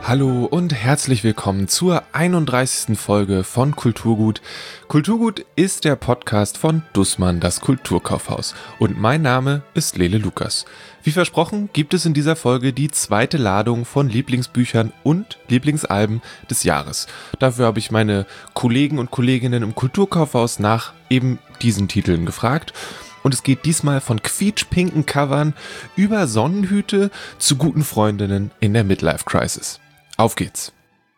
Hallo und herzlich willkommen zur 31. Folge von Kulturgut. Kulturgut ist der Podcast von Dussmann, das Kulturkaufhaus. Und mein Name ist Lele Lukas. Wie versprochen gibt es in dieser Folge die zweite Ladung von Lieblingsbüchern und Lieblingsalben des Jahres. Dafür habe ich meine Kollegen und Kolleginnen im Kulturkaufhaus nach eben diesen Titeln gefragt. Und es geht diesmal von quietschpinken Covern über Sonnenhüte zu guten Freundinnen in der Midlife-Crisis. Auf geht's!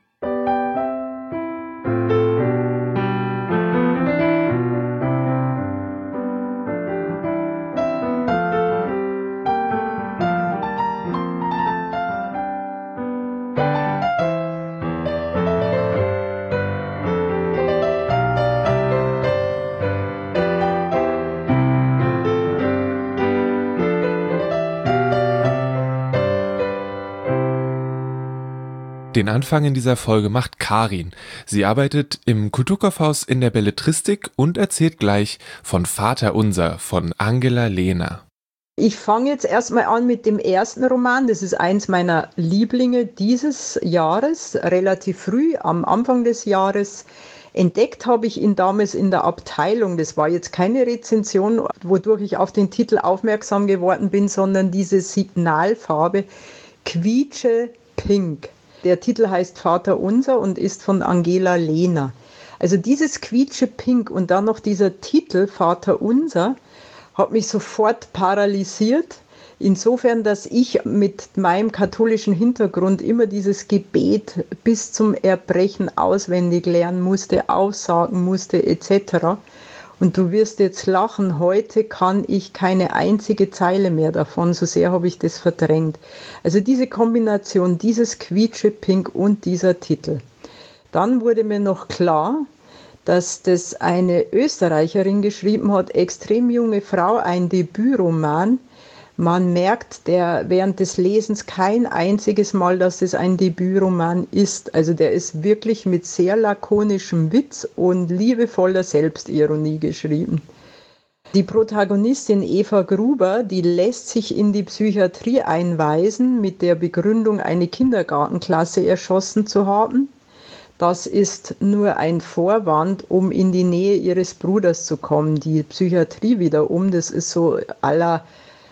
Den Anfang in dieser Folge macht Karin. Sie arbeitet im Kulturkaufhaus in der Belletristik und erzählt gleich von Vaterunser von Angela Lehner. Ich fange jetzt erstmal an mit dem ersten Roman. Das ist eins meiner Lieblinge dieses Jahres, relativ früh, am Anfang des Jahres. Entdeckt habe ich ihn damals in der Abteilung. Das war jetzt keine Rezension, wodurch ich auf den Titel aufmerksam geworden bin, sondern diese Signalfarbe Quietsche Pink. Der Titel heißt Vaterunser und ist von Angela Lehner. Also dieses Quietsche Pink und dann noch dieser Titel Vaterunser hat mich sofort paralysiert. Insofern, dass ich mit meinem katholischen Hintergrund immer dieses Gebet bis zum Erbrechen auswendig lernen musste, aufsagen musste etc. Und du wirst jetzt lachen, heute kann ich keine einzige Zeile mehr davon, so sehr habe ich das verdrängt. Also diese Kombination, dieses Quietsche-Pink und dieser Titel. Dann wurde mir noch klar, dass das eine Österreicherin geschrieben hat, extrem junge Frau, ein Debütroman. Man merkt während des Lesens kein einziges Mal, dass es ein Debütroman ist. Also der ist wirklich mit sehr lakonischem Witz und liebevoller Selbstironie geschrieben. Die Protagonistin Eva Gruber, die lässt sich in die Psychiatrie einweisen mit der Begründung, eine Kindergartenklasse erschossen zu haben. Das ist nur ein Vorwand, um in die Nähe ihres Bruders zu kommen. Die Psychiatrie wiederum, das ist so à la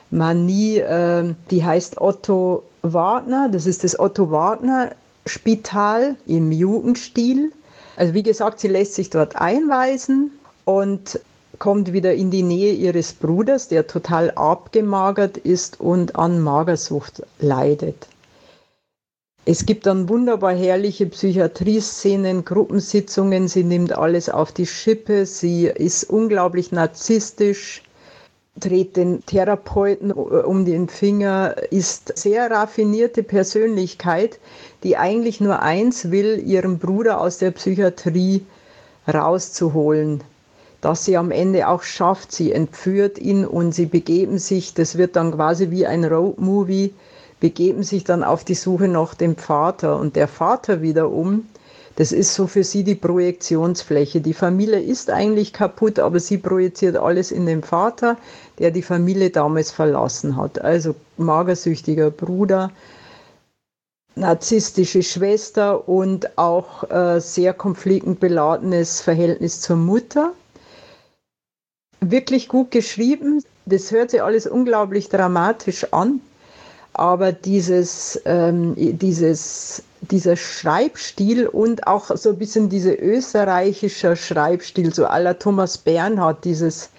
Manie, die heißt Otto Wagner, das ist das Otto Wagner Spital im Jugendstil. Also wie gesagt, sie lässt sich dort einweisen und kommt wieder in die Nähe ihres Bruders, der total abgemagert ist und an Magersucht leidet. Es gibt dann wunderbar herrliche Psychiatrieszenen, Gruppensitzungen, sie nimmt alles auf die Schippe, sie ist unglaublich narzisstisch, dreht den Therapeuten um den Finger, ist sehr raffinierte Persönlichkeit, die eigentlich nur eins will, ihren Bruder aus der Psychiatrie rauszuholen. Das sie am Ende auch schafft, sie entführt ihn und sie begeben sich, das wird dann quasi wie ein Roadmovie, begeben sich dann auf die Suche nach dem Vater. Und der Vater wiederum, das ist so für sie die Projektionsfläche. Die Familie ist eigentlich kaputt, aber sie projiziert alles in den Vater, der die Familie damals verlassen hat. Also magersüchtiger Bruder, narzisstische Schwester und auch sehr konfliktbeladenes Verhältnis zur Mutter. Wirklich gut geschrieben. Das hört sich alles unglaublich dramatisch an. Aber dieser Schreibstil und auch so ein bisschen dieser österreichische Schreibstil, so à la Thomas Bernhard, dieses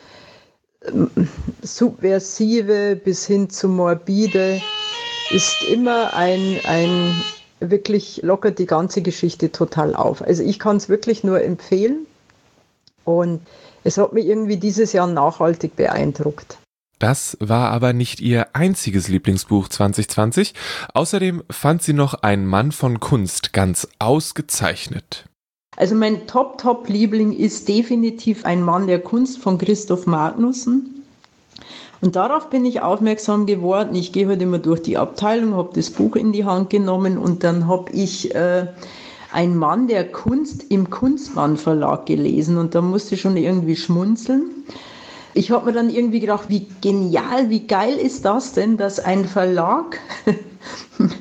Subversive bis hin zu Morbide, ist immer wirklich lockert die ganze Geschichte total auf. Also ich kann es wirklich nur empfehlen und es hat mich irgendwie dieses Jahr nachhaltig beeindruckt. Das war aber nicht ihr einziges Lieblingsbuch 2020. Außerdem fand sie noch Ein Mann von Kunst ganz ausgezeichnet. Also mein Top-Liebling ist definitiv Ein Mann der Kunst von Christoph Magnussen. Und darauf bin ich aufmerksam geworden. Ich gehe heute immer durch die Abteilung, habe das Buch in die Hand genommen und dann habe ich Ein Mann der Kunst im Kunstmann Verlag gelesen und da musste ich schon irgendwie schmunzeln. Ich habe mir dann irgendwie gedacht, wie genial, wie geil ist das denn, dass ein Verlag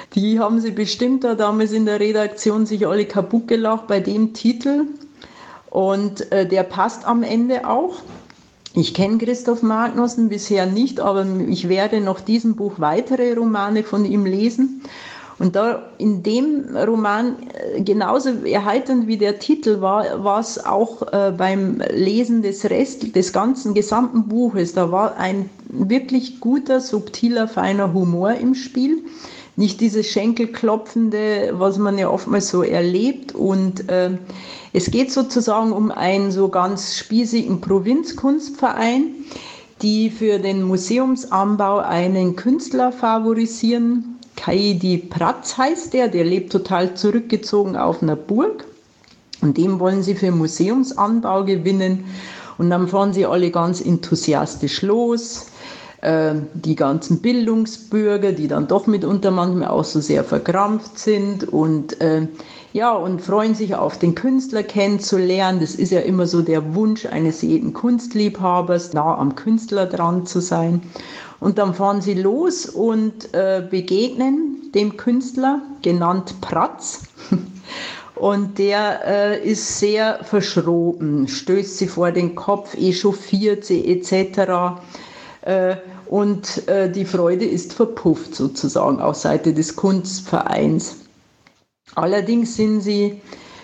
Die haben sie bestimmt da damals in der Redaktion sich alle kaputt gelacht bei dem Titel. Und der passt am Ende auch. Ich kenne Christoph Magnussen bisher nicht, aber ich werde nach diesem Buch weitere Romane von ihm lesen. Und da in dem Roman, genauso erheiternd wie der Titel war es auch beim Lesen des ganzen gesamten Buches. Da war ein wirklich guter, subtiler, feiner Humor im Spiel. Nicht dieses Schenkelklopfende, was man ja oftmals so erlebt. Und es geht sozusagen um einen so ganz spießigen Provinzkunstverein, die für den Museumsanbau einen Künstler favorisieren. Kaidi Pratz heißt der lebt total zurückgezogen auf einer Burg und dem wollen sie für Museumsanbau gewinnen und dann fahren sie alle ganz enthusiastisch los, die ganzen Bildungsbürger, die dann doch mitunter manchmal auch so sehr verkrampft sind und freuen sich auf den Künstler kennenzulernen. Das ist ja immer so der Wunsch eines jeden Kunstliebhabers, nah am Künstler dran zu sein. Und dann fahren sie los und begegnen dem Künstler, genannt Pratz. Und der ist sehr verschroben, stößt sie vor den Kopf, echauffiert sie etc. Und die Freude ist verpufft sozusagen auf Seite des Kunstvereins. Allerdings sind sie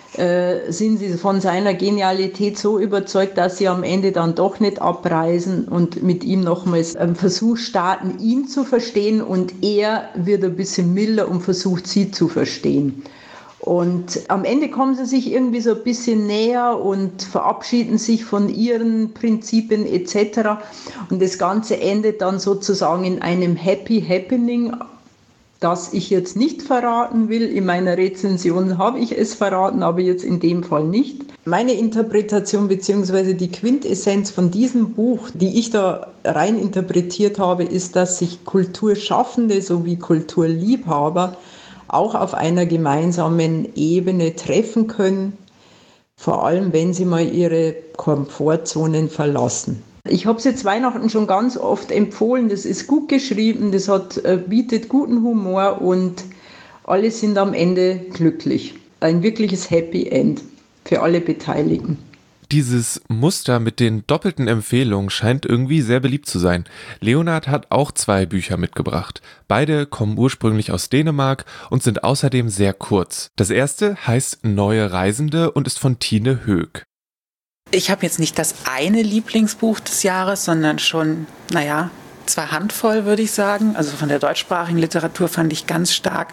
von seiner Genialität so überzeugt, dass sie am Ende dann doch nicht abreisen und mit ihm nochmals einen Versuch starten, ihn zu verstehen und er wird ein bisschen milder und versucht, sie zu verstehen. Und am Ende kommen sie sich irgendwie so ein bisschen näher und verabschieden sich von ihren Prinzipien etc. Und das Ganze endet dann sozusagen in einem Happy Happening, das ich jetzt nicht verraten will. In meiner Rezension habe ich es verraten, aber jetzt in dem Fall nicht. Meine Interpretation bzw. die Quintessenz von diesem Buch, die ich da rein interpretiert habe, ist, dass sich Kulturschaffende sowie Kulturliebhaber auch auf einer gemeinsamen Ebene treffen können, vor allem wenn sie mal ihre Komfortzonen verlassen. Ich habe es jetzt Weihnachten schon ganz oft empfohlen, das ist gut geschrieben, das bietet guten Humor und alle sind am Ende glücklich. Ein wirkliches Happy End für alle Beteiligten. Dieses Muster mit den doppelten Empfehlungen scheint irgendwie sehr beliebt zu sein. Leonhard hat auch 2 Bücher mitgebracht. Beide kommen ursprünglich aus Dänemark und sind außerdem sehr kurz. Das erste heißt Neue Reisende und ist von Tine Höeg. Ich habe jetzt nicht das eine Lieblingsbuch des Jahres, sondern schon, 2 Handvoll, würde ich sagen. Also von der deutschsprachigen Literatur fand ich ganz stark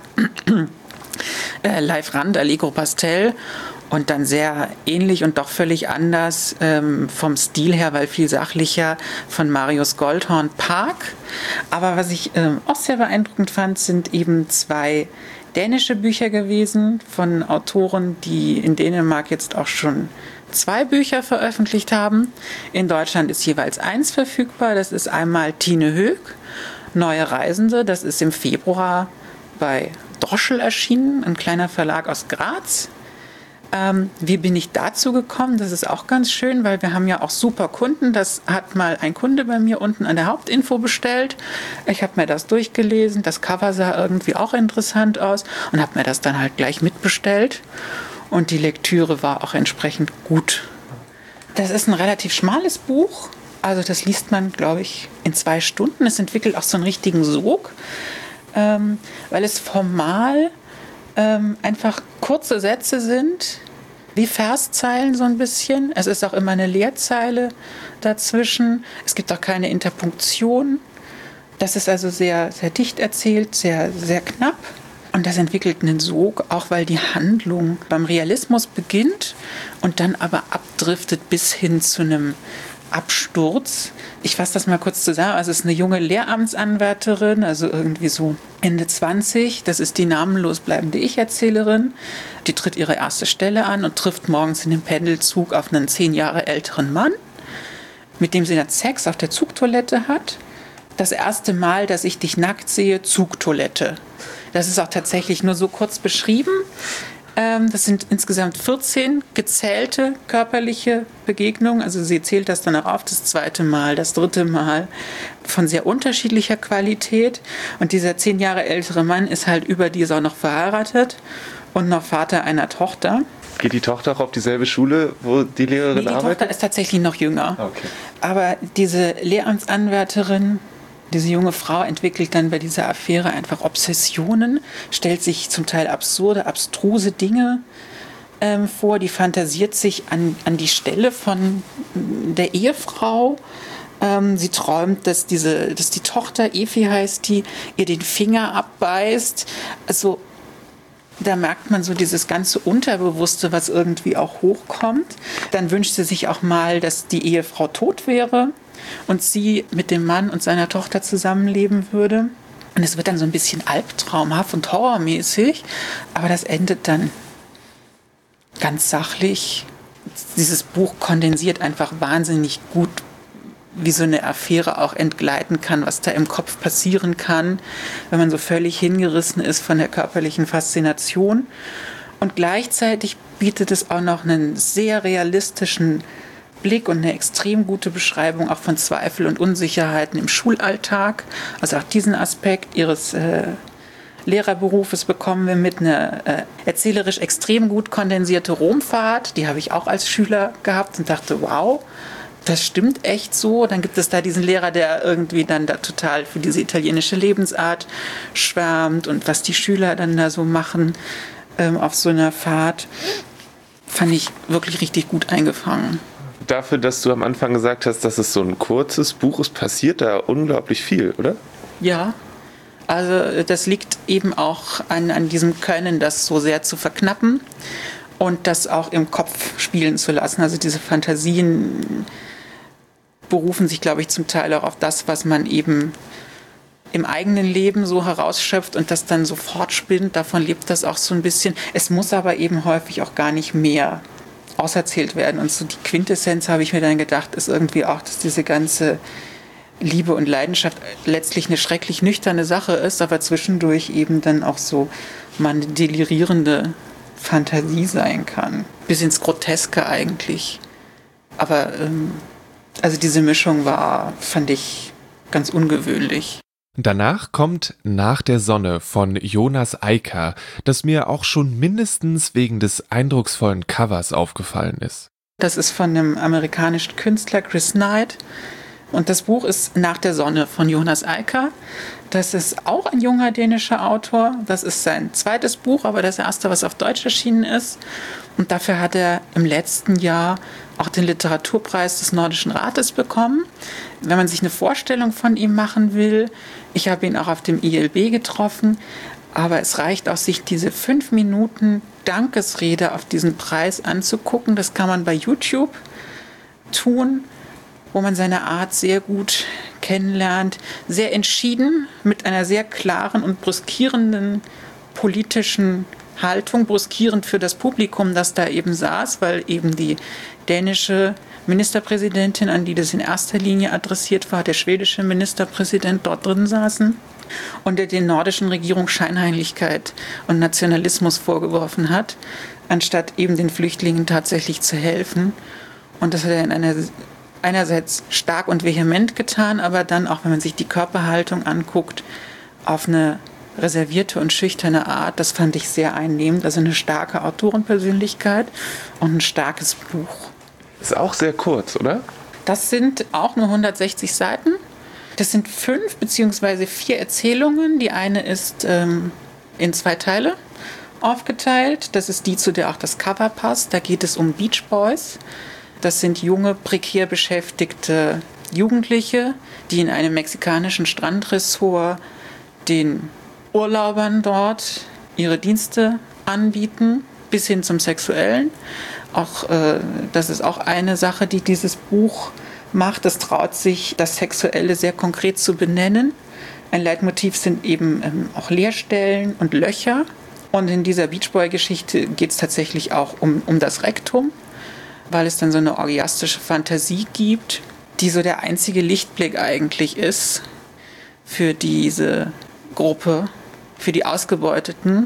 Leif Rand, Allegro Pastel. Und dann sehr ähnlich und doch völlig anders vom Stil her, weil viel sachlicher, von Marius Goldhorn Park. Aber was ich auch sehr beeindruckend fand, sind eben 2 dänische Bücher gewesen von Autoren, die in Dänemark jetzt auch schon 2 Bücher veröffentlicht haben. In Deutschland ist jeweils 1 verfügbar. Das ist einmal Tine Höeg, Neue Reisende. Das ist im Februar bei Droschel erschienen, ein kleiner Verlag aus Graz. Wie bin ich dazu gekommen? Das ist auch ganz schön, weil wir haben ja auch super Kunden. Das hat mal ein Kunde bei mir unten an der Hauptinfo bestellt. Ich habe mir das durchgelesen. Das Cover sah irgendwie auch interessant aus und habe mir das dann halt gleich mitbestellt. Und die Lektüre war auch entsprechend gut. Das ist ein relativ schmales Buch. Also das liest man, glaube ich, in 2 Stunden. Es entwickelt auch so einen richtigen Sog, weil es formal einfach kurze Sätze sind, wie Verszeilen so ein bisschen. Es ist auch immer eine Leerzeile dazwischen. Es gibt auch keine Interpunktion. Das ist also sehr, sehr dicht erzählt, sehr, sehr knapp. Und das entwickelt einen Sog, auch weil die Handlung beim Realismus beginnt und dann aber abdriftet bis hin zu einem Absturz. Ich fasse das mal kurz zusammen. Also es ist eine junge Lehramtsanwärterin, also irgendwie so Ende 20. Das ist die namenlos bleibende Ich-Erzählerin. Die tritt ihre erste Stelle an und trifft morgens in dem Pendelzug auf einen 10 Jahre älteren Mann, mit dem sie dann Sex auf der Zugtoilette hat. Das erste Mal, dass ich dich nackt sehe, Zugtoilette. Das ist auch tatsächlich nur so kurz beschrieben. Das sind insgesamt 14 gezählte körperliche Begegnungen. Also sie zählt das dann auch auf, das 2. Mal, das 3. Mal, von sehr unterschiedlicher Qualität. Und dieser 10 Jahre ältere Mann ist halt überdies auch noch verheiratet und noch Vater einer Tochter. Geht die Tochter auch auf dieselbe Schule, wo die Lehrerin arbeitet? Die Tochter ist tatsächlich noch jünger. Okay. Aber diese Lehramtsanwärterin, diese junge Frau entwickelt dann bei dieser Affäre einfach Obsessionen, stellt sich zum Teil absurde, abstruse Dinge vor, die fantasiert sich an die Stelle von der Ehefrau. Sie träumt, dass die Tochter, Evi heißt die, ihr den Finger abbeißt. Also da merkt man so dieses ganze Unterbewusste, was irgendwie auch hochkommt. Dann wünscht sie sich auch mal, dass die Ehefrau tot wäre und sie mit dem Mann und seiner Tochter zusammenleben würde. Und es wird dann so ein bisschen albtraumhaft und horrormäßig, aber das endet dann ganz sachlich. Dieses Buch kondensiert einfach wahnsinnig gut, wie so eine Affäre auch entgleiten kann, was da im Kopf passieren kann, wenn man so völlig hingerissen ist von der körperlichen Faszination. Und gleichzeitig bietet es auch noch einen sehr realistischen Blick und eine extrem gute Beschreibung auch von Zweifel und Unsicherheiten im Schulalltag. Also auch diesen Aspekt ihres Lehrerberufes bekommen wir mit, eine erzählerisch extrem gut kondensierte Romfahrt. Die habe ich auch als Schüler gehabt und dachte, wow, das stimmt echt so. Dann gibt es da diesen Lehrer, der irgendwie dann da total für diese italienische Lebensart schwärmt und was die Schüler dann da so machen auf so einer Fahrt, fand ich wirklich richtig gut eingefangen. Dafür, dass du am Anfang gesagt hast, dass es so ein kurzes Buch ist, passiert da unglaublich viel, oder? Ja, also das liegt eben auch an diesem Können, das so sehr zu verknappen und das auch im Kopf spielen zu lassen. Also diese Fantasien berufen sich, glaube ich, zum Teil auch auf das, was man eben im eigenen Leben so herausschöpft und das dann sofort spinnt. Davon lebt das auch so ein bisschen. Es muss aber eben häufig auch gar nicht mehr auserzählt werden. Und so die Quintessenz, habe ich mir dann gedacht, ist irgendwie auch, dass diese ganze Liebe und Leidenschaft letztlich eine schrecklich nüchterne Sache ist, aber zwischendurch eben dann auch so mal eine delirierende Fantasie sein kann. Bis ins Groteske eigentlich. Aber also diese Mischung fand ich ganz ungewöhnlich. Danach kommt Nach der Sonne von Jonas Eicker, das mir auch schon mindestens wegen des eindrucksvollen Covers aufgefallen ist. Das ist von einem amerikanischen Künstler, Chris Knight. Und das Buch ist Nach der Sonne von Jonas Eicker. Das ist auch ein junger dänischer Autor. Das ist sein zweites Buch, aber das erste, was auf Deutsch erschienen ist. Und dafür hat er im letzten Jahr auch den Literaturpreis des Nordischen Rates bekommen. Wenn man sich eine Vorstellung von ihm machen will, ich habe ihn auch auf dem ILB getroffen, aber es reicht auch, sich diese 5 Minuten Dankesrede auf diesen Preis anzugucken. Das kann man bei YouTube tun, wo man seine Art sehr gut kennenlernt, sehr entschieden, mit einer sehr klaren und brüskierenden politischen Haltung, brüskierend für das Publikum, das da eben saß, weil eben die dänische Ministerpräsidentin, an die das in erster Linie adressiert war, der schwedische Ministerpräsident dort drin saßen und der den nordischen Regierungen Scheinheiligkeit und Nationalismus vorgeworfen hat, anstatt eben den Flüchtlingen tatsächlich zu helfen. Und das hat er in einer einerseits stark und vehement getan, aber dann auch, wenn man sich die Körperhaltung anguckt, auf eine reservierte und schüchterne Art. Das fand ich sehr einnehmend. Also eine starke Autorenpersönlichkeit und ein starkes Buch. Ist auch sehr kurz, oder? Das sind auch nur 160 Seiten. Das sind 5 bzw. 4 Erzählungen. Die eine ist in 2 Teile aufgeteilt. Das ist die, zu der auch das Cover passt. Da geht es um Beach Boys. Das sind junge, prekär beschäftigte Jugendliche, die in einem mexikanischen Strandressort den Urlaubern dort ihre Dienste anbieten, bis hin zum Sexuellen. Auch das ist auch eine Sache, die dieses Buch macht. Es traut sich, das Sexuelle sehr konkret zu benennen. Ein Leitmotiv sind eben auch Leerstellen und Löcher. Und in dieser Beachboy-Geschichte geht es tatsächlich auch um das Rektum, weil es dann so eine orgiastische Fantasie gibt, die so der einzige Lichtblick eigentlich ist für diese Gruppe, für die Ausgebeuteten.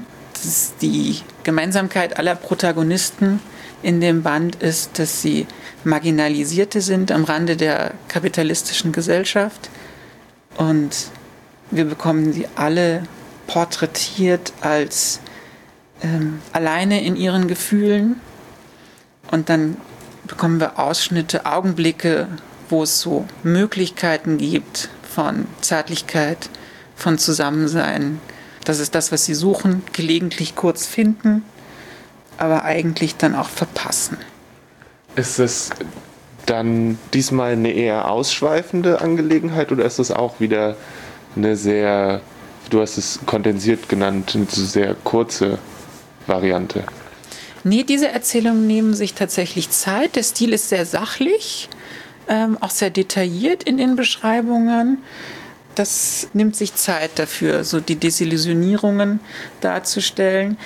Die Gemeinsamkeit aller Protagonisten in dem Band ist, dass sie Marginalisierte sind am Rande der kapitalistischen Gesellschaft. Und wir bekommen sie alle porträtiert als alleine in ihren Gefühlen. Und dann bekommen wir Ausschnitte, Augenblicke, wo es so Möglichkeiten gibt von Zärtlichkeit, von Zusammensein. Das ist das, was sie suchen, gelegentlich kurz finden, aber eigentlich dann auch verpassen. Ist es dann diesmal eine eher ausschweifende Angelegenheit oder ist es auch wieder eine sehr, du hast es kondensiert genannt, eine sehr kurze Variante? Nee, diese Erzählungen nehmen sich tatsächlich Zeit. Der Stil ist sehr sachlich, auch sehr detailliert in den Beschreibungen. Das nimmt sich Zeit dafür, so die Desillusionierungen darzustellen.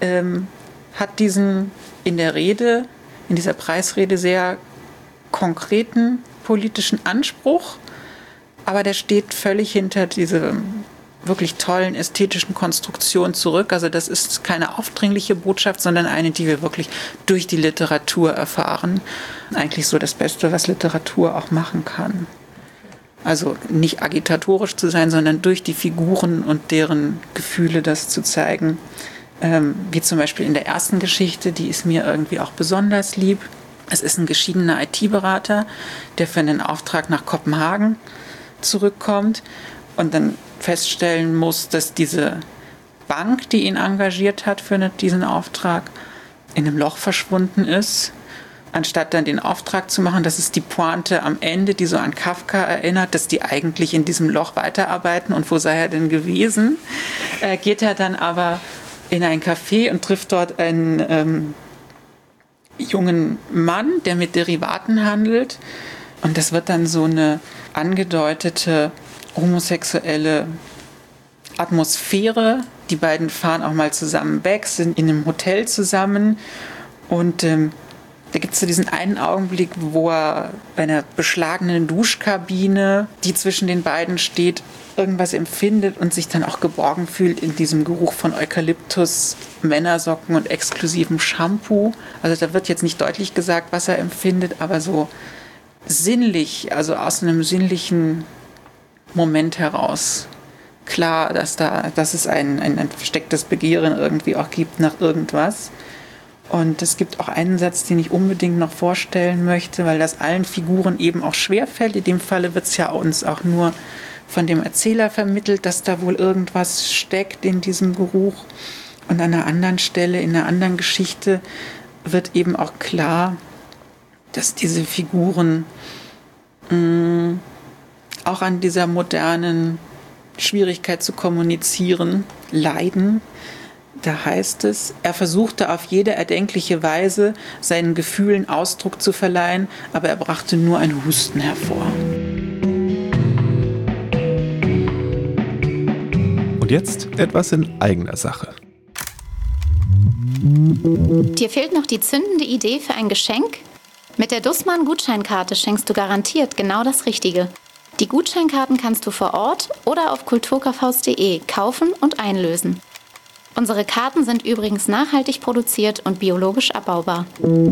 Hat diesen in der Rede, in dieser Preisrede sehr konkreten politischen Anspruch, aber der steht völlig hinter dieser wirklich tollen ästhetischen Konstruktion zurück. Also das ist keine aufdringliche Botschaft, sondern eine, die wir wirklich durch die Literatur erfahren. Eigentlich so das Beste, was Literatur auch machen kann. Also nicht agitatorisch zu sein, sondern durch die Figuren und deren Gefühle das zu zeigen. Wie zum Beispiel in der ersten Geschichte, die ist mir irgendwie auch besonders lieb. Es ist ein geschiedener IT-Berater, der für einen Auftrag nach Kopenhagen zurückkommt und dann feststellen muss, dass diese Bank, die ihn engagiert hat für diesen Auftrag, in einem Loch verschwunden ist. Anstatt dann den Auftrag zu machen, das ist die Pointe am Ende, die so an Kafka erinnert, dass die eigentlich in diesem Loch weiterarbeiten und wo sei er denn gewesen, geht er dann aber in ein Café und trifft dort einen jungen Mann, der mit Derivaten handelt. Und das wird dann so eine angedeutete homosexuelle Atmosphäre. Die beiden fahren auch mal zusammen weg, sind in einem Hotel zusammen und da gibt es so diesen einen Augenblick, wo er bei einer beschlagenen Duschkabine, die zwischen den beiden steht, irgendwas empfindet und sich dann auch geborgen fühlt in diesem Geruch von Eukalyptus, Männersocken und exklusivem Shampoo. Also da wird jetzt nicht deutlich gesagt, was er empfindet, aber so sinnlich, also aus einem sinnlichen Moment heraus klar, dass es ein verstecktes Begehren irgendwie auch gibt nach irgendwas. Und es gibt auch einen Satz, den ich unbedingt noch vorstellen möchte, weil das allen Figuren eben auch schwerfällt. In dem Falle wird es ja uns auch nur von dem Erzähler vermittelt, dass da wohl irgendwas steckt in diesem Geruch. Und an einer anderen Stelle, in einer anderen Geschichte, wird eben auch klar, dass diese Figuren auch an dieser modernen Schwierigkeit zu kommunizieren leiden. Da heißt es, er versuchte auf jede erdenkliche Weise, seinen Gefühlen Ausdruck zu verleihen, aber er brachte nur ein Husten hervor. Und jetzt etwas in eigener Sache. Dir fehlt noch die zündende Idee für ein Geschenk? Mit der Dussmann-Gutscheinkarte schenkst du garantiert genau das Richtige. Die Gutscheinkarten kannst du vor Ort oder auf kulturkaufhaus.de kaufen und einlösen. Unsere Karten sind übrigens nachhaltig produziert und biologisch abbaubar.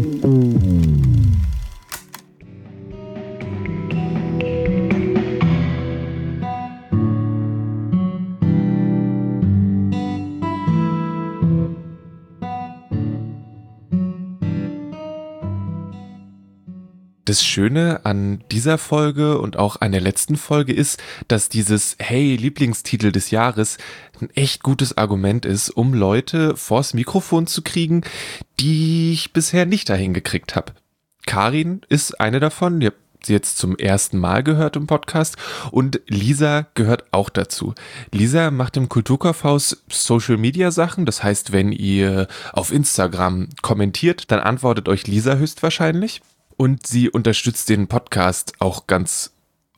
Das Schöne an dieser Folge und auch an der letzten Folge ist, dass dieses Hey, Lieblingstitel des Jahres ein echt gutes Argument ist, um Leute vors Mikrofon zu kriegen, die ich bisher nicht dahin gekriegt habe. Karin ist eine davon, ihr habt sie jetzt zum ersten Mal gehört im Podcast und Lisa gehört auch dazu. Lisa macht im Kulturkaufhaus Social-Media-Sachen, das heißt, wenn ihr auf Instagram kommentiert, dann antwortet euch Lisa höchstwahrscheinlich. Und sie unterstützt den Podcast auch ganz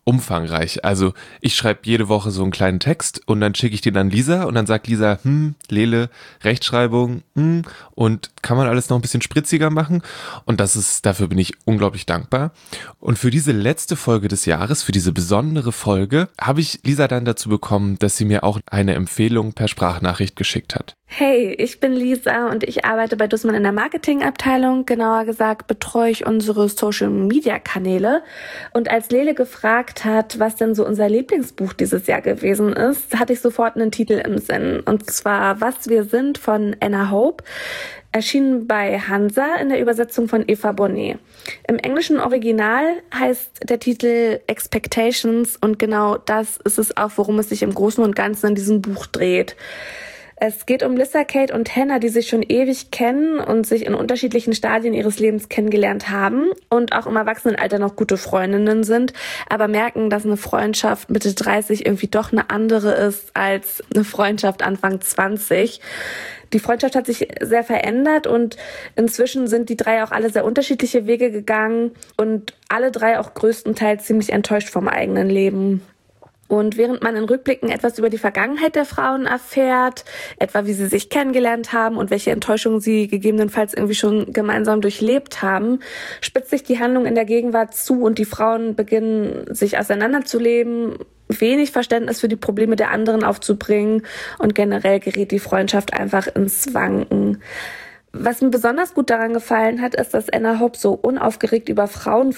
umfangreich. Also ich schreibe jede Woche so einen kleinen Text und dann schicke ich den an Lisa und dann sagt Lisa, Lele, Rechtschreibung, und kann man alles noch ein bisschen spritziger machen? Und dafür bin ich unglaublich dankbar. Und für diese letzte Folge des Jahres, für diese besondere Folge, habe ich Lisa dann dazu bekommen, dass sie mir auch eine Empfehlung per Sprachnachricht geschickt hat. Hey, ich bin Lisa und ich arbeite bei Dussmann in der Marketingabteilung. Genauer gesagt betreue ich unsere Social-Media-Kanäle. Und als Lele gefragt hat, was denn so unser Lieblingsbuch dieses Jahr gewesen ist, hatte ich sofort einen Titel im Sinn. Und zwar Was wir sind von Anna Hope, erschienen bei Hansa in der Übersetzung von Eva Bonnet. Im englischen Original heißt der Titel Expectations und genau das ist es auch, worum es sich im Großen und Ganzen in diesem Buch dreht. Es geht um Lissa, Kate und Hannah, die sich schon ewig kennen und sich in unterschiedlichen Stadien ihres Lebens kennengelernt haben und auch im Erwachsenenalter noch gute Freundinnen sind, aber merken, dass eine Freundschaft Mitte 30 irgendwie doch eine andere ist als eine Freundschaft Anfang 20. Die Freundschaft hat sich sehr verändert und inzwischen sind die drei auch alle sehr unterschiedliche Wege gegangen und alle drei auch größtenteils ziemlich enttäuscht vom eigenen Leben. Und während man in Rückblicken etwas über die Vergangenheit der Frauen erfährt, etwa wie sie sich kennengelernt haben und welche Enttäuschungen sie gegebenenfalls irgendwie schon gemeinsam durchlebt haben, spitzt sich die Handlung in der Gegenwart zu und die Frauen beginnen sich auseinanderzuleben, wenig Verständnis für die Probleme der anderen aufzubringen und generell gerät die Freundschaft einfach ins Wanken. Was mir besonders gut daran gefallen hat, ist, dass Anna Hope so unaufgeregt über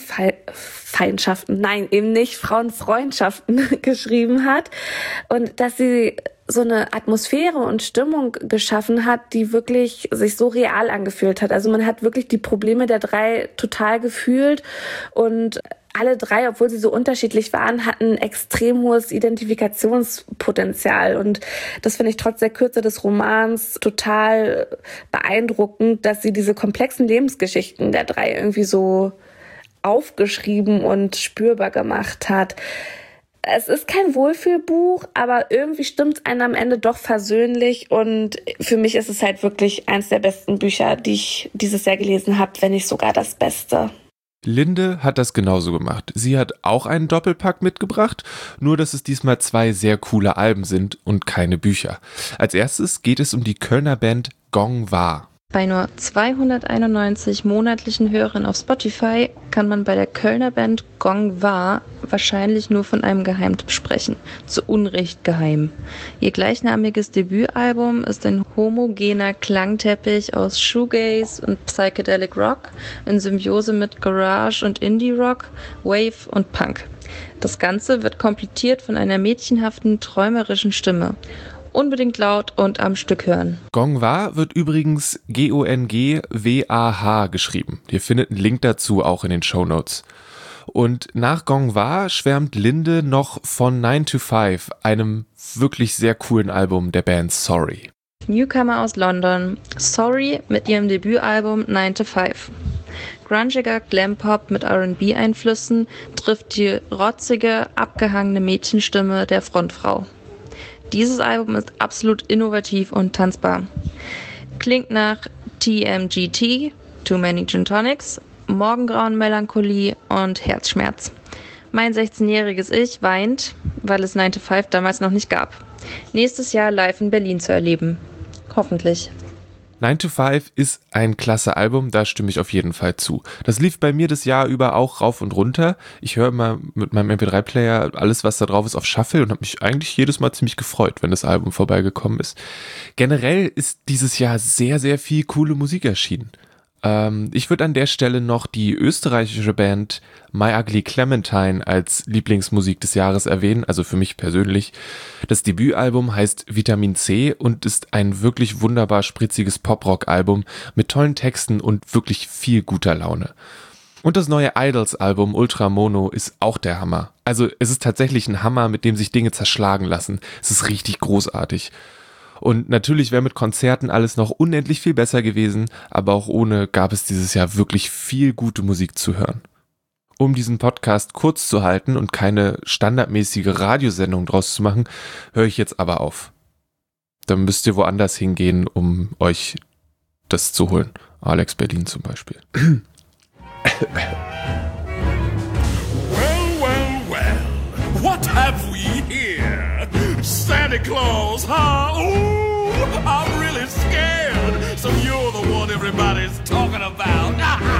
Frauenfeindschaften, nein, eben nicht Frauenfreundschaften geschrieben hat und dass sie so eine Atmosphäre und Stimmung geschaffen hat, die wirklich sich so real angefühlt hat. Also man hat wirklich die Probleme der drei total gefühlt und alle drei, obwohl sie so unterschiedlich waren, hatten extrem hohes Identifikationspotenzial. Und das finde ich trotz der Kürze des Romans total beeindruckend, dass sie diese komplexen Lebensgeschichten der drei irgendwie so aufgeschrieben und spürbar gemacht hat. Es ist kein Wohlfühlbuch, aber irgendwie stimmt es einem am Ende doch versöhnlich. Und für mich ist es halt wirklich eins der besten Bücher, die ich dieses Jahr gelesen habe, wenn nicht sogar das Beste. Linde hat das genauso gemacht. Sie hat auch einen Doppelpack mitgebracht, nur dass es diesmal 2 sehr coole Alben sind und keine Bücher. Als erstes geht es um die Kölner Band Gong Wa. Bei nur 291 monatlichen Hörern auf Spotify kann man bei der Kölner Band Gong Wa wahrscheinlich nur von einem Geheimtipp sprechen. Zu Unrecht geheim. Ihr gleichnamiges Debütalbum ist ein homogener Klangteppich aus Shoegaze und Psychedelic Rock in Symbiose mit Garage und Indie Rock, Wave und Punk. Das Ganze wird komplettiert von einer mädchenhaften, träumerischen Stimme. Unbedingt laut und am Stück hören. Gong Wa wird übrigens Gongwah geschrieben. Ihr findet einen Link dazu auch in den Shownotes. Und nach Gong Wa schwärmt Linde noch von 9 to 5, einem wirklich sehr coolen Album der Band Sorry. Newcomer aus London, Sorry mit ihrem Debütalbum 9 to 5. Grungiger Glam-Pop mit R&B-Einflüssen trifft die rotzige, abgehangene Mädchenstimme der Frontfrau. Dieses Album ist absolut innovativ und tanzbar. Klingt nach TMGT, Too Many Gin Tonics, Morgengrauen-Melancholie und Herzschmerz. Mein 16-jähriges Ich weint, weil es 9 to 5 damals noch nicht gab. Nächstes Jahr live in Berlin zu erleben. Hoffentlich. 9 to 5 ist ein klasse Album, da stimme ich auf jeden Fall zu. Das lief bei mir das Jahr über auch rauf und runter. Ich höre immer mit meinem MP3-Player alles, was da drauf ist, auf Shuffle und habe mich eigentlich jedes Mal ziemlich gefreut, wenn das Album vorbeigekommen ist. Generell ist dieses Jahr sehr, sehr viel coole Musik erschienen. Ich würde an der Stelle noch die österreichische Band My Ugly Clementine als Lieblingsmusik des Jahres erwähnen, also für mich persönlich. Das Debütalbum heißt Vitamin C und ist ein wirklich wunderbar spritziges Pop-Rock-Album mit tollen Texten und wirklich viel guter Laune. Und das neue Idols-Album Ultra Mono ist auch der Hammer. Also es ist tatsächlich ein Hammer, mit dem sich Dinge zerschlagen lassen. Es ist richtig großartig. Und natürlich wäre mit Konzerten alles noch unendlich viel besser gewesen, aber auch ohne gab es dieses Jahr wirklich viel gute Musik zu hören. Um diesen Podcast kurz zu halten und keine standardmäßige Radiosendung draus zu machen, höre ich jetzt aber auf. Dann müsst ihr woanders hingehen, um euch das zu holen. Alex Berlin zum Beispiel. Well, well, well. what have we here? Santa Claus, huh? Ooh, I'm really scared. So you're the one everybody's talking about.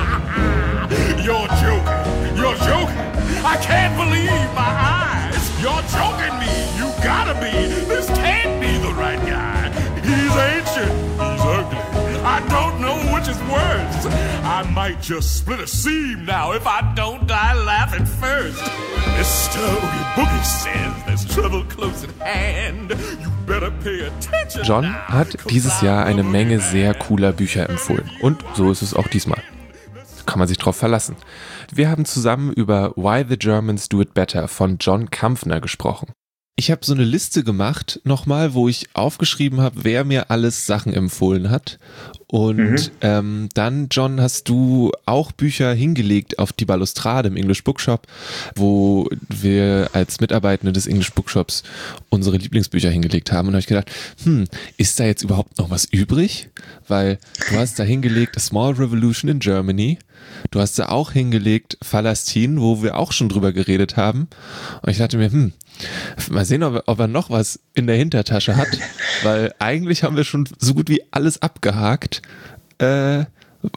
You're joking. You're joking. I can't believe my eyes. You're joking me. You gotta be. This can't be the right guy. He's ancient. He's ugly. I don't know which is worse. I might just split a seam now if I don't die laughing first. Mr. Oogie Boogie says there's trouble close at hand. You better pay attention. John hat dieses Jahr eine Menge sehr cooler Bücher empfohlen. Und so ist es auch diesmal. Kann man sich drauf verlassen. Wir haben zusammen über Why the Germans Do It Better von John Kampfner gesprochen. Ich habe so eine Liste gemacht, nochmal, wo ich aufgeschrieben habe, wer mir alles Sachen empfohlen hat. Und dann, John, hast du auch Bücher hingelegt auf die Balustrade im English Bookshop, wo wir als Mitarbeitende des English Bookshops unsere Lieblingsbücher hingelegt haben. Und da habe ich gedacht, ist da jetzt überhaupt noch was übrig? Weil du hast da hingelegt A Small Revolution in Germany. Du hast da auch hingelegt Falastin, wo wir auch schon drüber geredet haben. Und ich dachte mir, mal sehen, ob er noch was in der Hintertasche hat, weil eigentlich haben wir schon so gut wie alles abgehakt. Also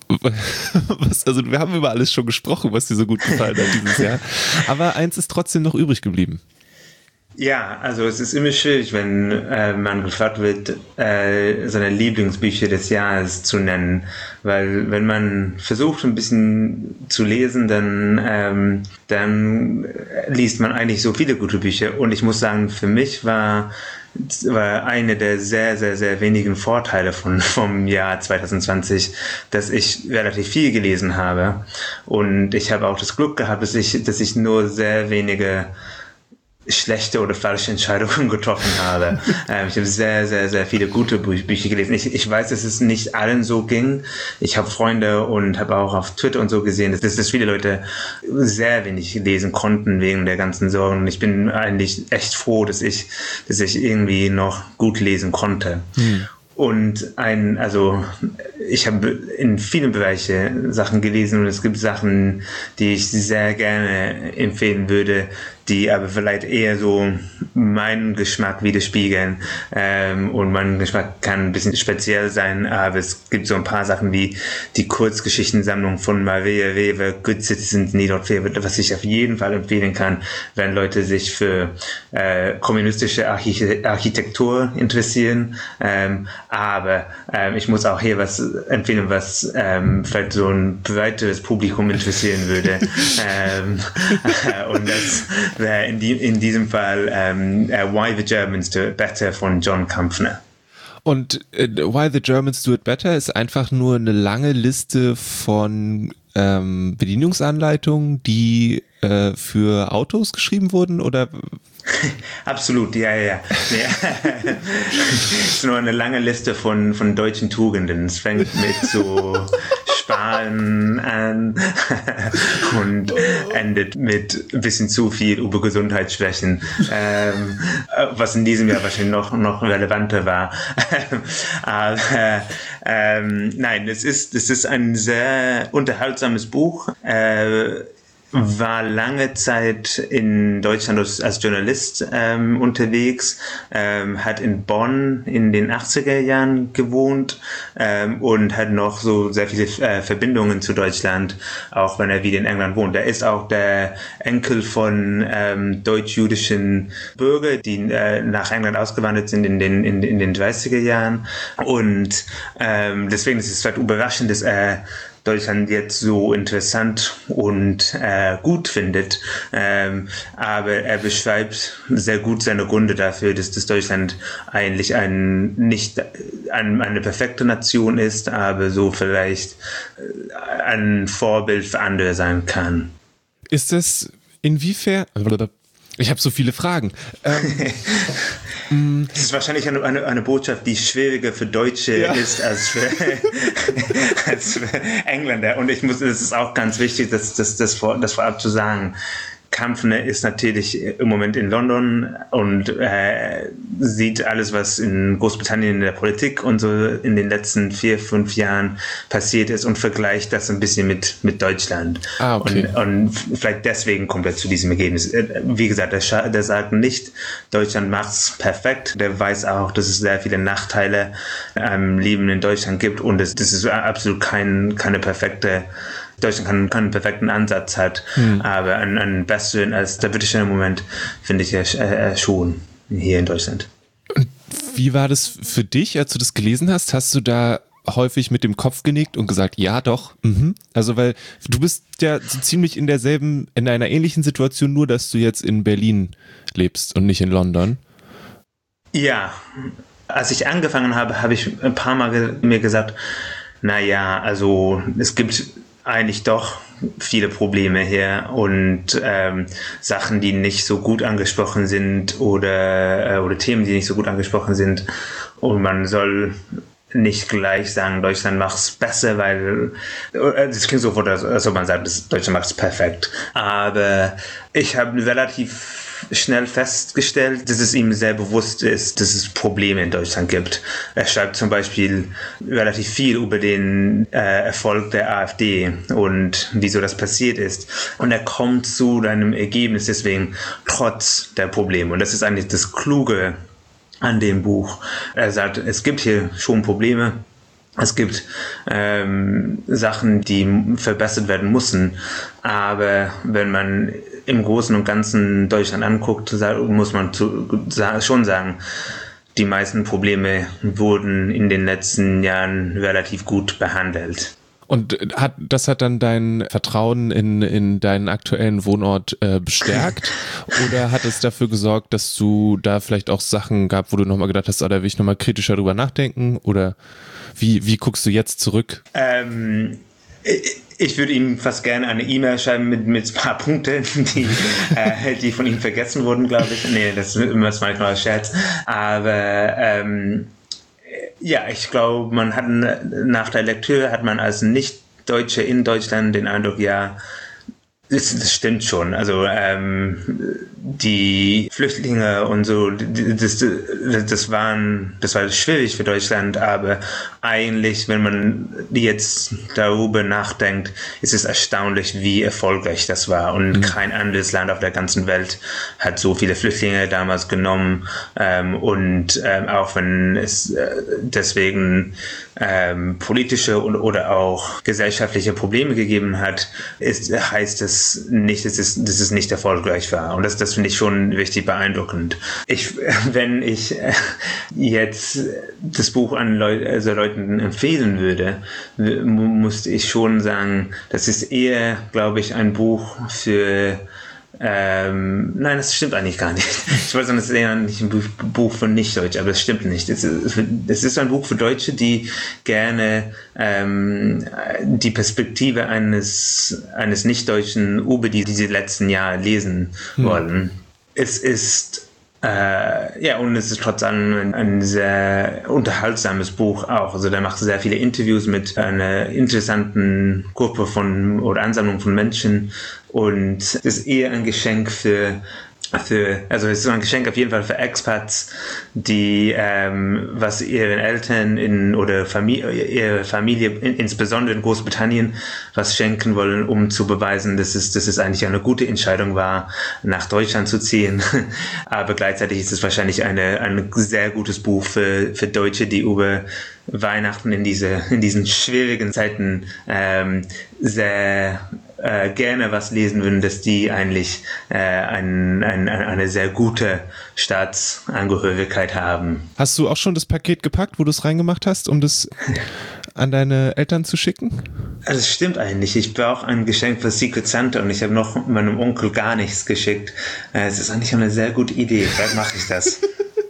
wir haben über alles schon gesprochen, was dir so gut gefallen hat dieses Jahr. Aber eins ist trotzdem noch übrig geblieben. Ja, also es ist immer schwierig, wenn man gefragt wird, seine Lieblingsbücher des Jahres zu nennen, weil wenn man versucht ein bisschen zu lesen, dann liest man eigentlich so viele gute Bücher, und ich muss sagen, für mich war eine der sehr, sehr, sehr wenigen Vorteile vom Jahr 2020, dass ich relativ viel gelesen habe, und ich habe auch das Glück gehabt, dass ich nur sehr wenige schlechte oder falsche Entscheidungen getroffen habe. Ich habe sehr, sehr, sehr viele gute Bücher gelesen. Ich weiß, dass es nicht allen so ging. Ich habe Freunde und habe auch auf Twitter und so gesehen, dass viele Leute sehr wenig lesen konnten wegen der ganzen Sorgen. Und ich bin eigentlich echt froh, dass ich irgendwie noch gut lesen konnte. Und ich habe in vielen Bereichen Sachen gelesen, und es gibt Sachen, die ich sehr gerne empfehlen würde, die aber vielleicht eher so meinen Geschmack widerspiegeln. Und mein Geschmack kann ein bisschen speziell sein, aber es gibt so ein paar Sachen wie die Kurzgeschichtensammlung von Maria Rewe, Good Citizens Need Not Fear, was ich auf jeden Fall empfehlen kann, wenn Leute sich für kommunistische Architektur interessieren. Aber ich muss auch hier was empfehlen, was vielleicht so ein breiteres Publikum interessieren würde. Und das wäre in diesem Fall Why the Germans Do It Better von John Kampfner. Und Why the Germans Do It Better ist einfach nur eine lange Liste von Bedienungsanleitungen, die für Autos geschrieben wurden, oder? Absolut, ja. Es ist nur eine lange Liste von deutschen Tugenden. Es fängt mit so Sparen an und endet mit ein bisschen zu viel über Gesundheitsschwächen, was in diesem Jahr wahrscheinlich noch relevanter war. Aber nein, es ist ein sehr unterhaltsames Buch. War lange Zeit in Deutschland als Journalist unterwegs, hat in Bonn in den 80er Jahren gewohnt und hat noch so sehr viele Verbindungen zu Deutschland, auch wenn er wieder in England wohnt. Er ist auch der Enkel von deutsch-jüdischen Bürgern, die nach England ausgewandert sind in den 30er Jahren, und deswegen ist es vielleicht überraschend, dass er Deutschland jetzt so interessant und gut findet, aber er beschreibt sehr gut seine Gründe dafür, dass Deutschland eigentlich eine perfekte Nation ist, aber so vielleicht ein Vorbild für andere sein kann. Ist es inwiefern... Ich habe so viele Fragen. Es ist wahrscheinlich eine Botschaft, die schwieriger für Deutsche ist als für Engländer. Und es ist auch ganz wichtig, das vorab zu sagen. Kampfner ist natürlich im Moment in London und sieht alles, was in Großbritannien in der Politik und so in den letzten 4-5 Jahren passiert ist und vergleicht das ein bisschen mit Deutschland. Okay. Und vielleicht deswegen kommt er zu diesem Ergebnis. Wie gesagt, der sagt nicht, Deutschland macht's perfekt. Der weiß auch, dass es sehr viele Nachteile am Leben in Deutschland gibt und das ist absolut keine perfekte Deutschland keinen perfekten Ansatz hat, aber einen besseren als der britische im Moment finde ich ja schon hier in Deutschland. Und wie war das für dich, als du das gelesen hast? Hast du da häufig mit dem Kopf genickt und gesagt, ja doch? Also weil du bist ja so ziemlich in einer ähnlichen Situation, nur dass du jetzt in Berlin lebst und nicht in London. Ja, als ich angefangen habe ich ein paar Mal mir gesagt, naja, also es gibt eigentlich doch viele Probleme hier und Sachen, die nicht so gut angesprochen sind oder Themen, die nicht so gut angesprochen sind und man soll nicht gleich sagen, Deutschland macht's besser, weil das klingt sofort, als ob man sagt, Deutschland macht's perfekt. Aber ich habe relativ schnell festgestellt, dass es ihm sehr bewusst ist, dass es Probleme in Deutschland gibt. Er schreibt zum Beispiel relativ viel über den Erfolg der AfD und wieso das passiert ist. Und er kommt zu einem Ergebnis deswegen trotz der Probleme. Und das ist eigentlich das Kluge an dem Buch. Er sagt, es gibt hier schon Probleme. Es gibt Sachen, die verbessert werden müssen, aber wenn man im Großen und Ganzen Deutschland anguckt, muss man schon sagen, die meisten Probleme wurden in den letzten Jahren relativ gut behandelt. Und das hat dann dein Vertrauen in deinen aktuellen Wohnort bestärkt? Oder hat es dafür gesorgt, dass du da vielleicht auch Sachen gab, wo du nochmal gedacht hast, da will ich nochmal kritischer drüber nachdenken? Oder wie guckst du jetzt zurück? Ich würde ihm fast gerne eine E-Mail schreiben mit ein paar Punkten, die von ihm vergessen wurden, glaube ich. Nee, das ist manchmal ein Scherz. Aber ja, ich glaube, man hat nach der Lektüre hat man als Nicht-Deutsche in Deutschland den Eindruck, ja, das stimmt schon. Also die Flüchtlinge und so, das war schwierig für Deutschland, aber eigentlich, wenn man jetzt darüber nachdenkt, ist es erstaunlich, wie erfolgreich das war. Und kein anderes Land auf der ganzen Welt hat so viele Flüchtlinge damals genommen. Und auch wenn es deswegen politische oder auch gesellschaftliche Probleme gegeben hat, heißt es nicht, dass es nicht erfolgreich war. Und das finde ich schon richtig beeindruckend. Wenn ich jetzt das Buch an Leuten empfehlen würde, musste ich schon sagen, das ist eher, glaube ich, ein Buch für nein, das stimmt eigentlich gar nicht. Ich weiß, es ist eher nicht ein Buch für Nicht-Deutsche, aber es stimmt nicht. Es ist ein Buch für Deutsche, die gerne die Perspektive eines Nicht-Deutschen über diese letzten Jahre lesen wollen. Es ist und es ist trotzdem ein sehr unterhaltsames Buch auch. Also der macht sehr viele Interviews mit einer interessanten Gruppe oder Ansammlung von Menschen und es ist eher ein Geschenk also es ist ein Geschenk auf jeden Fall für Expats, die was ihren Eltern oder ihre Familie, insbesondere in Großbritannien, was schenken wollen, um zu beweisen, dass es eigentlich eine gute Entscheidung war, nach Deutschland zu ziehen. Aber gleichzeitig ist es wahrscheinlich ein sehr gutes Buch für Deutsche, die über Weihnachten in diesen schwierigen Zeiten sehr gerne was lesen würden, dass die eigentlich eine sehr gute Staatsangehörigkeit haben. Hast du auch schon das Paket gepackt, wo du es reingemacht hast, um das an deine Eltern zu schicken? Also das stimmt eigentlich. Ich brauche ein Geschenk für Secret Santa und ich habe noch meinem Onkel gar nichts geschickt. Es ist eigentlich eine sehr gute Idee. Vielleicht mache ich das.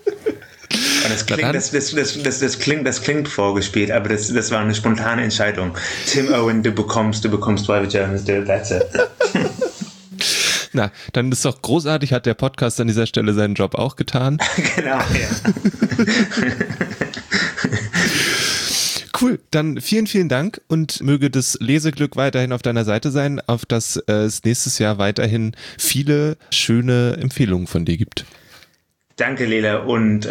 Und das klingt vorgespielt, aber das war eine spontane Entscheidung. Tim Owen, du bekommst Private Journals, that's it. Na, dann ist doch großartig, hat der Podcast an dieser Stelle seinen Job auch getan. Genau, ja. Cool. dann vielen, vielen Dank und möge das Leseglück weiterhin auf deiner Seite sein, auf dass es nächstes Jahr weiterhin viele schöne Empfehlungen von dir gibt. Danke, Lele, und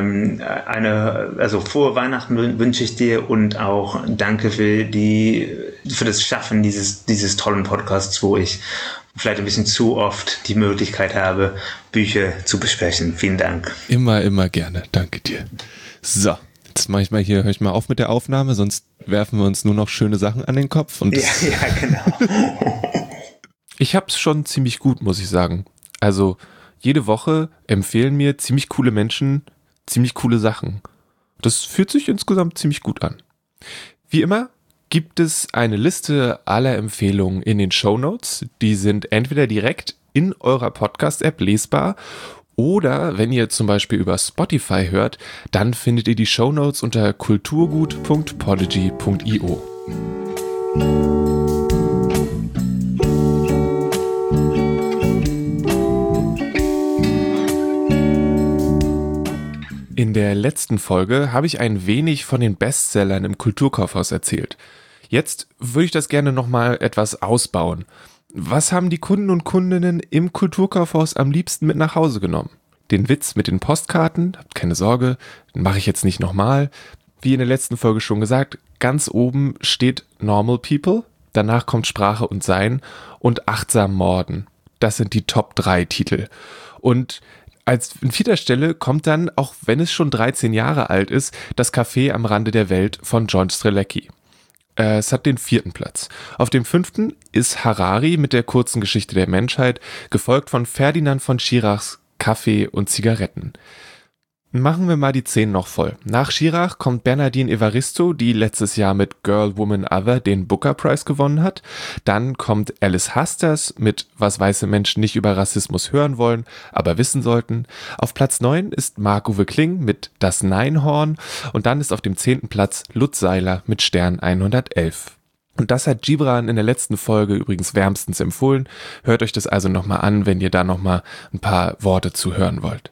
frohe Weihnachten wünsche ich dir und auch danke für das Schaffen dieses tollen Podcasts, wo ich vielleicht ein bisschen zu oft die Möglichkeit habe, Bücher zu besprechen. Vielen Dank. Immer gerne. Danke dir. So, jetzt höre ich mal auf mit der Aufnahme, sonst werfen wir uns nur noch schöne Sachen an den Kopf. Und ja, genau. Ich hab's schon ziemlich gut, muss ich sagen. Also jede Woche empfehlen mir ziemlich coole Menschen ziemlich coole Sachen. Das fühlt sich insgesamt ziemlich gut an. Wie immer gibt es eine Liste aller Empfehlungen in den Shownotes. Die sind entweder direkt in eurer Podcast-App lesbar oder wenn ihr zum Beispiel über Spotify hört, dann findet ihr die Shownotes unter kulturgut.podigy.io. In der letzten Folge habe ich ein wenig von den Bestsellern im Kulturkaufhaus erzählt. Jetzt würde ich das gerne nochmal etwas ausbauen. Was haben die Kunden und Kundinnen im Kulturkaufhaus am liebsten mit nach Hause genommen? Den Witz mit den Postkarten, habt keine Sorge, den mache ich jetzt nicht nochmal. Wie in der letzten Folge schon gesagt, ganz oben steht Normal People, danach kommt Sprache und Sein und Achtsam Morden. Das sind die Top 3 Titel. Und an 4. Stelle kommt dann, auch wenn es schon 13 Jahre alt ist, das Café am Rande der Welt von John Strzelecki. Es hat den 4. Platz. Auf dem 5. ist Harari mit der kurzen Geschichte der Menschheit, gefolgt von Ferdinand von Schirachs Kaffee und Zigaretten. Machen wir mal die 10 noch voll. Nach Schirach kommt Bernardine Evaristo, die letztes Jahr mit Girl, Woman, Other den Booker Prize gewonnen hat. Dann kommt Alice Hasters mit Was weiße Menschen nicht über Rassismus hören wollen, aber wissen sollten. Auf Platz 9 ist Marc-Uwe Kling mit Das Neinhorn und dann ist auf dem 10. Platz Lutz Seiler mit Stern 111. Und das hat Gibran in der letzten Folge übrigens wärmstens empfohlen. Hört euch das also nochmal an, wenn ihr da nochmal ein paar Worte zu hören wollt.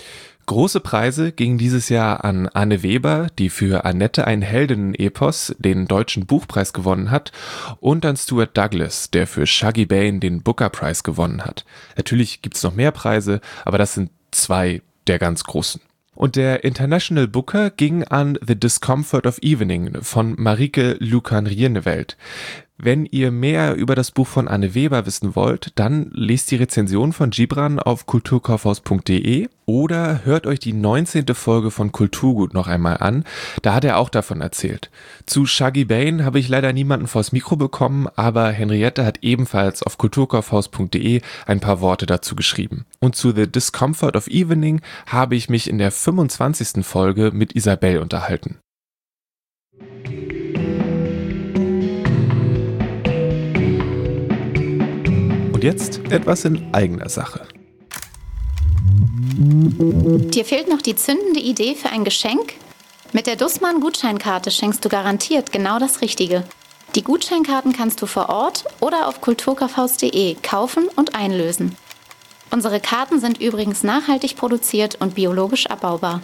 Große Preise gingen dieses Jahr an Anne Weber, die für Annette ein Heldinnen-Epos den Deutschen Buchpreis gewonnen hat, und an Stuart Douglas, der für Shuggie Bain den Booker Prize gewonnen hat. Natürlich gibt's noch mehr Preise, aber das sind 2 der ganz großen. Und der International Booker ging an The Discomfort of Evening von Marieke Lucan-Rierneveld. Wenn ihr mehr über das Buch von Anne Weber wissen wollt, dann lest die Rezension von Gibran auf kulturkaufhaus.de oder hört euch die 19. Folge von Kulturgut noch einmal an. Da hat er auch davon erzählt. Zu Shuggie Bain habe ich leider niemanden vors Mikro bekommen, aber Henriette hat ebenfalls auf kulturkaufhaus.de ein paar Worte dazu geschrieben. Und zu The Discomfort of Evening habe ich mich in der 25. Folge mit Isabel unterhalten. Und jetzt etwas in eigener Sache. Dir fehlt noch die zündende Idee für ein Geschenk? Mit der Dussmann-Gutscheinkarte schenkst du garantiert genau das Richtige. Die Gutscheinkarten kannst du vor Ort oder auf kulturkaufhaus.de kaufen und einlösen. Unsere Karten sind übrigens nachhaltig produziert und biologisch abbaubar.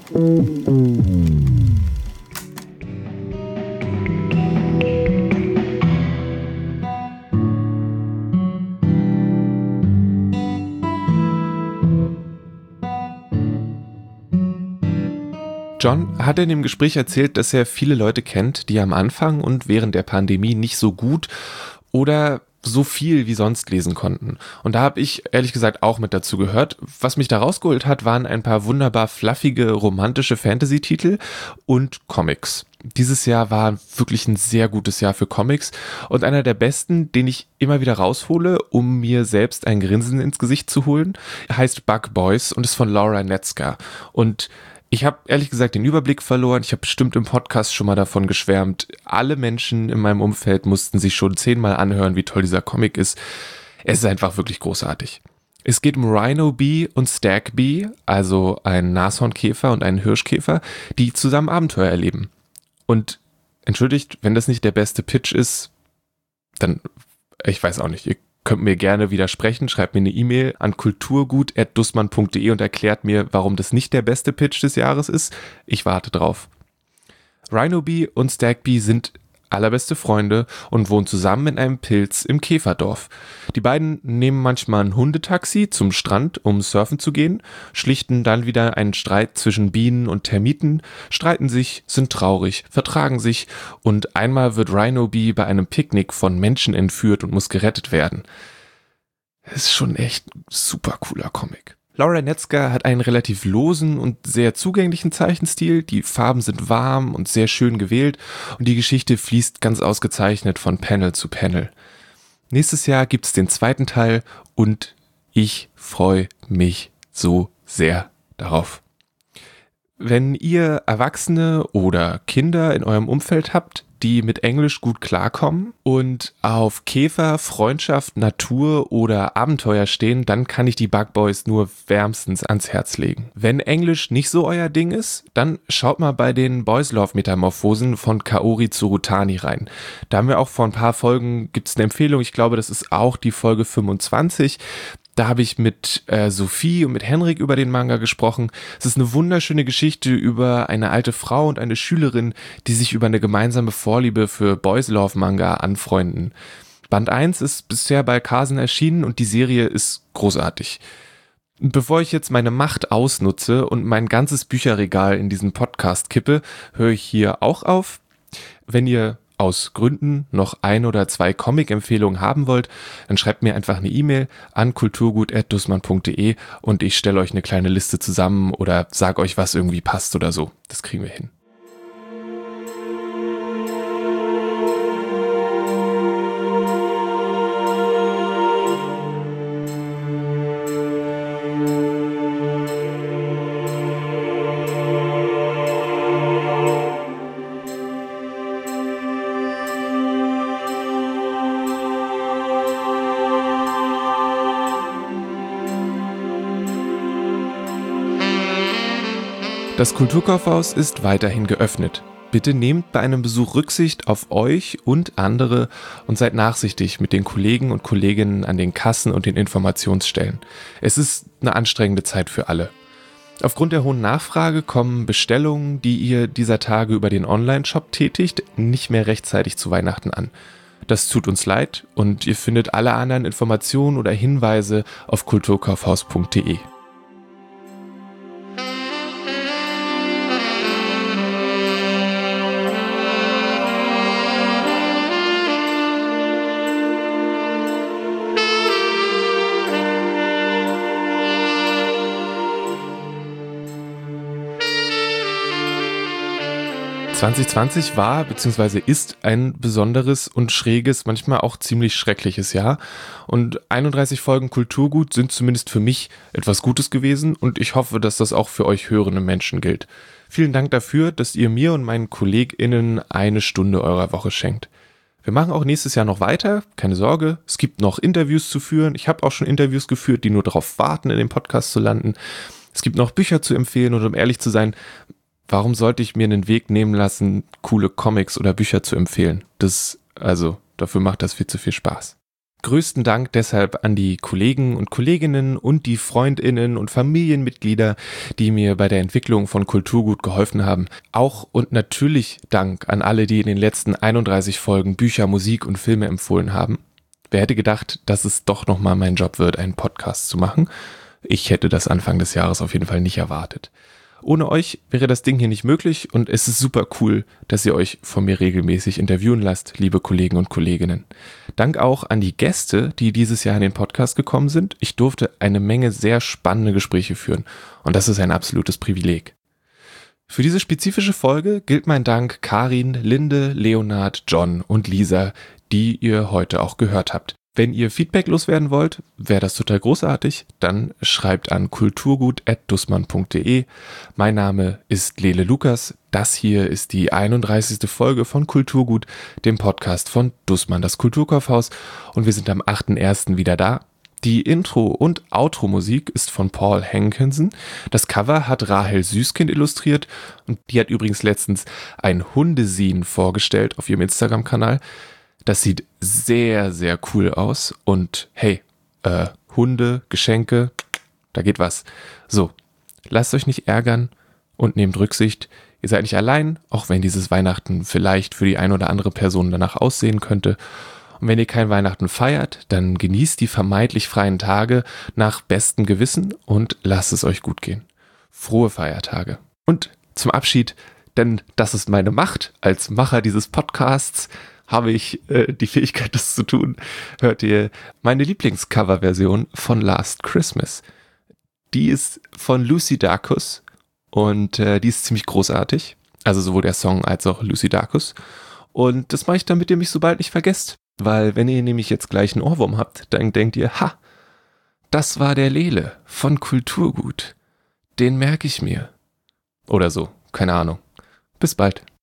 John hat in dem Gespräch erzählt, dass er viele Leute kennt, die am Anfang und während der Pandemie nicht so gut oder so viel wie sonst lesen konnten. Und da habe ich ehrlich gesagt auch mit dazu gehört. Was mich da rausgeholt hat, waren ein paar wunderbar fluffige, romantische Fantasy-Titel und Comics. Dieses Jahr war wirklich ein sehr gutes Jahr für Comics und einer der besten, den ich immer wieder raushole, um mir selbst ein Grinsen ins Gesicht zu holen, heißt Bug Boys und ist von Laura Netzka. Und ich habe ehrlich gesagt den Überblick verloren. Ich habe bestimmt im Podcast schon mal davon geschwärmt. Alle Menschen in meinem Umfeld mussten sich schon 10-mal anhören, wie toll dieser Comic ist. Es ist einfach wirklich großartig. Es geht um Rhino Bee und Stag Bee, also einen Nashornkäfer und einen Hirschkäfer, die zusammen Abenteuer erleben. Und entschuldigt, wenn das nicht der beste Pitch ist, dann, ich weiß auch nicht, ihr könnt mir gerne widersprechen, schreibt mir eine E-Mail an kulturgut@dussmann.de und erklärt mir, warum das nicht der beste Pitch des Jahres ist. Ich warte drauf. Rhinoby und Stagby sind allerbeste Freunde und wohnen zusammen in einem Pilz im Käferdorf. Die beiden nehmen manchmal ein Hundetaxi zum Strand, um surfen zu gehen, schlichten dann wieder einen Streit zwischen Bienen und Termiten, streiten sich, sind traurig, vertragen sich und einmal wird Rhinoby bei einem Picknick von Menschen entführt und muss gerettet werden. Das ist schon echt ein super cooler Comic. Laura Netzger hat einen relativ losen und sehr zugänglichen Zeichenstil, die Farben sind warm und sehr schön gewählt und die Geschichte fließt ganz ausgezeichnet von Panel zu Panel. Nächstes Jahr gibt's den zweiten Teil und ich freue mich so sehr darauf. Wenn ihr Erwachsene oder Kinder in eurem Umfeld habt, die mit Englisch gut klarkommen und auf Käfer, Freundschaft, Natur oder Abenteuer stehen, dann kann ich die Bug Boys nur wärmstens ans Herz legen. Wenn Englisch nicht so euer Ding ist, dann schaut mal bei den Boys Love Metamorphosen von Kaori Tsurutani rein. Da haben wir auch vor ein paar Folgen, gibt's eine Empfehlung, ich glaube, das ist auch die Folge 25. Da habe ich mit Sophie und mit Henrik über den Manga gesprochen. Es ist eine wunderschöne Geschichte über eine alte Frau und eine Schülerin, die sich über eine gemeinsame Vorliebe für Boys Love Manga anfreunden. Band 1 ist bisher bei Carson erschienen und die Serie ist großartig. Bevor ich jetzt meine Macht ausnutze und mein ganzes Bücherregal in diesen Podcast kippe, höre ich hier auch auf. Wenn ihr aus Gründen noch 1 oder 2 Comic-Empfehlungen haben wollt, dann schreibt mir einfach eine E-Mail an kulturgut@dussmann.de und ich stelle euch eine kleine Liste zusammen oder sage euch, was irgendwie passt oder so. Das kriegen wir hin. Das Kulturkaufhaus ist weiterhin geöffnet. Bitte nehmt bei einem Besuch Rücksicht auf euch und andere und seid nachsichtig mit den Kollegen und Kolleginnen an den Kassen und den Informationsstellen. Es ist eine anstrengende Zeit für alle. Aufgrund der hohen Nachfrage kommen Bestellungen, die ihr dieser Tage über den Online-Shop tätigt, nicht mehr rechtzeitig zu Weihnachten an. Das tut uns leid und ihr findet alle anderen Informationen oder Hinweise auf kulturkaufhaus.de. ...2020 war bzw. ist ein besonderes und schräges, manchmal auch ziemlich schreckliches Jahr. Und 31 Folgen Kulturgut sind zumindest für mich etwas Gutes gewesen und ich hoffe, dass das auch für euch hörende Menschen gilt. Vielen Dank dafür, dass ihr mir und meinen KollegInnen eine Stunde eurer Woche schenkt. Wir machen auch nächstes Jahr noch weiter, keine Sorge. Es gibt noch Interviews zu führen. Ich habe auch schon Interviews geführt, die nur darauf warten, in dem Podcast zu landen. Es gibt noch Bücher zu empfehlen und um ehrlich zu sein, warum sollte ich mir einen Weg nehmen lassen, coole Comics oder Bücher zu empfehlen? Dafür macht das viel zu viel Spaß. Größten Dank deshalb an die Kollegen und Kolleginnen und die FreundInnen und Familienmitglieder, die mir bei der Entwicklung von Kulturgut geholfen haben. Auch und natürlich Dank an alle, die in den letzten 31 Folgen Bücher, Musik und Filme empfohlen haben. Wer hätte gedacht, dass es doch nochmal mein Job wird, einen Podcast zu machen? Ich hätte das Anfang des Jahres auf jeden Fall nicht erwartet. Ohne euch wäre das Ding hier nicht möglich und es ist super cool, dass ihr euch von mir regelmäßig interviewen lasst, liebe Kollegen und Kolleginnen. Dank auch an die Gäste, die dieses Jahr in den Podcast gekommen sind. Ich durfte eine Menge sehr spannende Gespräche führen und das ist ein absolutes Privileg. Für diese spezifische Folge gilt mein Dank Karin, Linde, Leonard, John und Lisa, die ihr heute auch gehört habt. Wenn ihr Feedback loswerden wollt, wäre das total großartig, dann schreibt an kulturgut@dussmann.de. Mein Name ist Lele Lukas. Das hier ist die 31. Folge von Kulturgut, dem Podcast von Dussmann, das Kulturkaufhaus. Und wir sind am 8.1. wieder da. Die Intro- und Outro-Musik ist von Paul Hankinson. Das Cover hat Rahel Süßkind illustriert und die hat übrigens letztens ein Hundescene vorgestellt auf ihrem Instagram-Kanal. Das sieht sehr, sehr cool aus und hey, Hunde, Geschenke, da geht was. So, lasst euch nicht ärgern und nehmt Rücksicht. Ihr seid nicht allein, auch wenn dieses Weihnachten vielleicht für die ein oder andere Person danach aussehen könnte. Und wenn ihr kein Weihnachten feiert, dann genießt die vermeintlich freien Tage nach bestem Gewissen und lasst es euch gut gehen. Frohe Feiertage. Und zum Abschied, denn das ist meine Macht als Macher dieses Podcasts, habe ich die Fähigkeit, das zu tun, hört ihr meine Lieblingscoverversion von Last Christmas. Die ist von Lucy Dacus und die ist ziemlich großartig. Also sowohl der Song als auch Lucy Dacus. Und das mache ich, damit ihr mich so bald nicht vergesst. Weil wenn ihr nämlich jetzt gleich einen Ohrwurm habt, dann denkt ihr, ha, das war der Lele von Kulturgut. Den merke ich mir. Oder so, keine Ahnung. Bis bald.